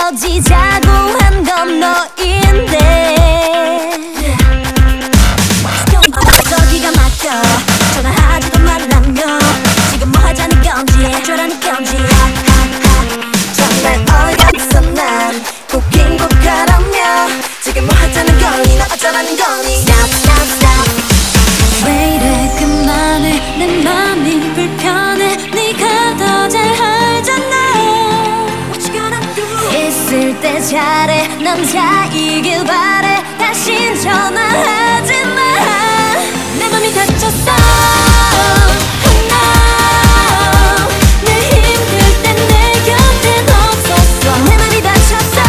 헤어지자고 한 건 너인데 기가 막혀 전화하지도 말라며 지금 뭐 하자는 건지 어쩌라는 건지 정말 어이없어 난 웃긴 것 같으며 지금 뭐 하자는 거니 너 어쩌라는 거니 Stop stop stop 왜 이래 그만해 내 맘이 불편해 네가 더 잘 알잖아 What you gonna do 있을 때 잘해 남자이길 바래 다신 전화하지 마 내 맘이 다쳤어 늘 힘들 땐 내 곁엔 없었어 내 맘이 다쳤어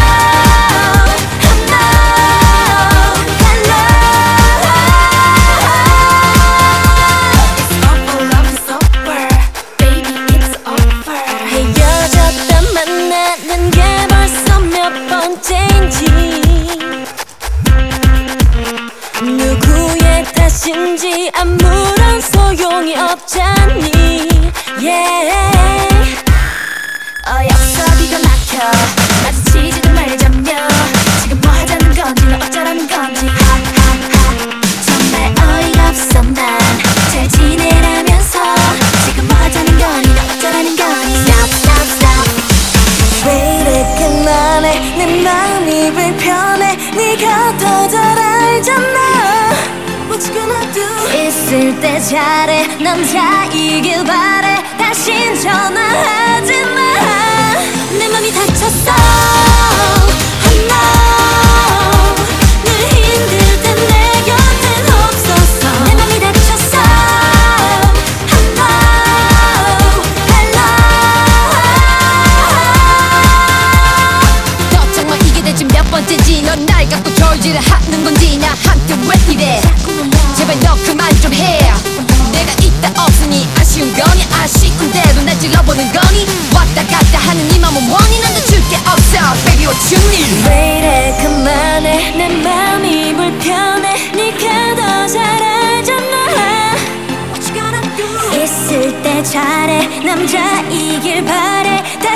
헤어졌다 만나는 게 벌써 몇 번째인지 누구의 탓인지 아무런 소용이 없잖니 yeah. 어여서 기가 막혀 마주치지도 말자며 지금 뭐 하자는 건지 너 어쩌라는 건지 정말 어이가 없어 난 잘 지내라면서 지금 뭐 하자는 거니 너 어쩌라는 거니 Stop stop stop 왜 이래 그만해 내 마음이 불편해 네가 더 잘 알잖아 What you gonna do 있을 때 잘해 남자이길 바래 다신 전화하지 마 내 맘이 다쳤어 늘 힘들 땐 내 곁엔 없었어 내 맘이 다쳤어 걱정 마 이게 대체 몇 번째지 넌 날 갖고 졸지를 하는 건지 나한테 왜 이래 제발 너 그만 좀 해 내가 있다 없으니 아쉬운 거니 아쉬운데도 날 찔러보는 거니 왔다 갔다 하는 네 맘은 원이 난 더 줄 게 없어 Baby what you need 왜 이래 그만해 내 맘이 불편해 네가 더 잘 알잖아 What you gonna do 있을 때 잘해 남자이길 바래